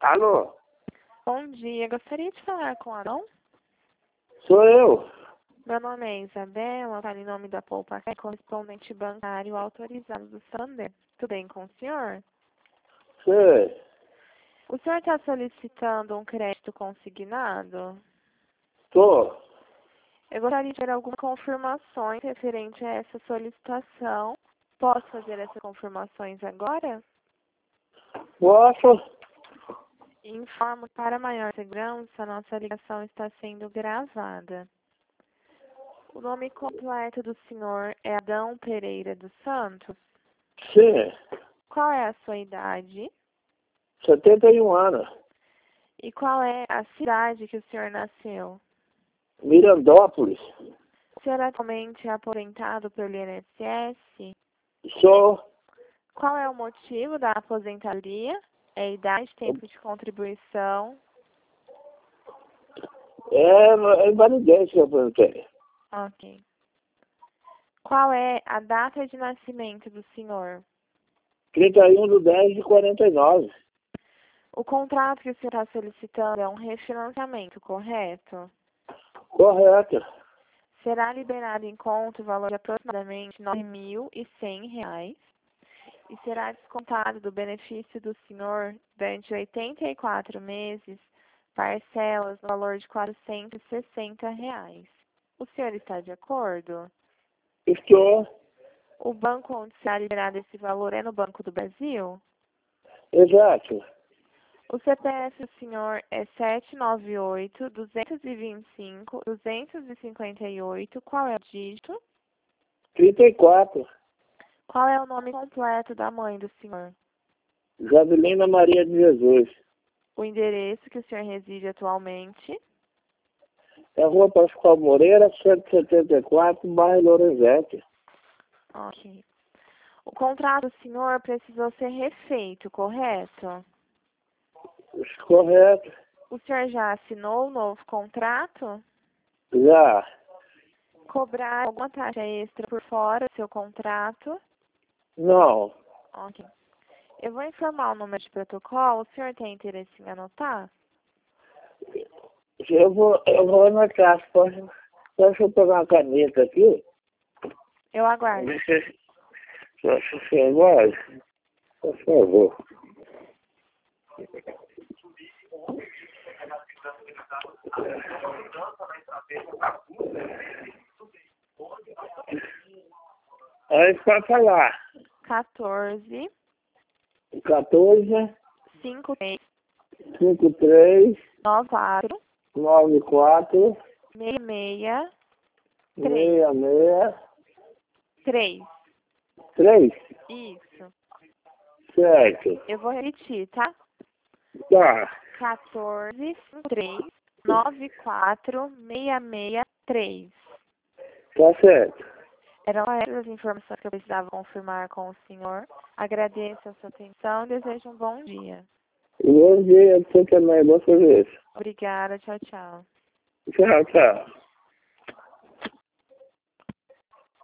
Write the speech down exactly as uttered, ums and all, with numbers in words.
Alô? Bom dia, gostaria de falar com o Arão? Sou eu. Meu nome é Isabela, falo em nome da Poupa, é correspondente bancário autorizado do Santander. Tudo bem com o senhor? Sei. O senhor está solicitando um crédito consignado? Tô. Eu gostaria de ter algumas confirmações referente a essa solicitação. Posso fazer essas confirmações agora? Posso? Informo para maior segurança, a nossa ligação está sendo gravada. O nome completo do senhor é Adão Pereira dos Santos? Sim. Qual é a sua idade? setenta e um anos. E qual é a cidade que o senhor nasceu? Mirandópolis. O senhor atualmente é aposentado pelo I N S S? Sou. Qual é o motivo da aposentadoria? É idade, tempo de contribuição? É, é invalidez que eu perguntei. Ok. Qual é a data de nascimento do senhor? trinta e um de dez de quarenta e nove. O contrato que o senhor está solicitando é um refinanciamento, correto? Correto. Será liberado em conta o valor de aproximadamente nove mil e cem reais e será descontado do benefício do senhor durante oitenta e quatro meses, parcelas no valor de quatrocentos e sessenta reais. O senhor está de acordo? Estou. O banco onde será liberado esse valor é no Banco do Brasil? Exato. O C P F do senhor é sete nove oito, dois dois cinco, dois cinco oito. Qual é o dígito? trinta e quatro. Qual é o nome completo da mãe do senhor? Javelina Maria de Jesus. O endereço que o senhor reside atualmente? É Rua Pascoal Moreira, cento e setenta e quatro, bairro Lorenzetti. Ok. O contrato do senhor precisou ser refeito, correto? Correto. O senhor já assinou o novo contrato? Já. Cobrar alguma taxa extra por fora do seu contrato? Não. Ok. Eu vou informar o número de protocolo. O senhor tem interesse em anotar? Eu vou, eu vou na casa. Pode, deixa eu pegar uma caneta aqui. Eu aguardo. Deixa, deixa eu ser igual. Por favor. Aí pode falar. quatorze, quatorze, cinquenta e três, cinquenta e três, noventa e quatro, noventa e quatro, sessenta e seis, sessenta e seis, três. três. Isso. Certo. Eu vou repetir, tá? Tá. quatorze, cinquenta e três, noventa e quatro, sessenta e seis, três. Tá certo. Eram essas as informações que eu precisava confirmar com o senhor. Agradeço a sua atenção e desejo um bom dia. E bom dia pra você também. Boa serviço. Obrigada. Tchau, tchau. Tchau, tchau.